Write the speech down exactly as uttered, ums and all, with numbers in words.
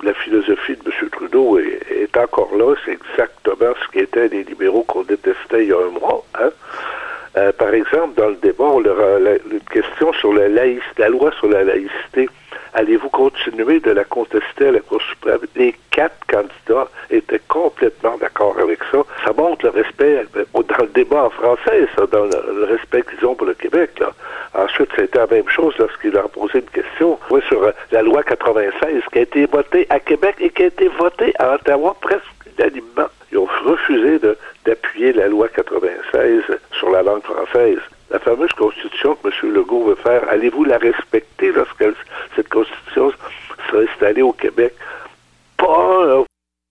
la philosophie de M. Trudeau est, est encore là. C'est exactement ce qu'étaient les libéraux qu'on détestait il y a un mois. Hein? Euh, par exemple, dans le débat, on leur a la, une question sur la, laïc, la loi sur la laïcité. Allez-vous continuer de la contester à la Cour suprême? Les quatre candidats étaient complètement d'accord avec ça. Ça montre le respect dans le débat en français, ça, dans le, le respect qu'ils ont pour le Québec. Là. Ensuite, c'était la même chose lorsqu'il leur a posé une question ouais, sur euh, la loi quatre-vingt-seize qui a été votée à Québec et qui a été votée à Ottawa presque unanimement. Ils ont refusé de, d'appuyer la loi quatre-vingt-seize sur la langue française. La fameuse constitution que M. Legault veut faire, allez-vous la respecter lorsque cette constitution sera installée au Québec?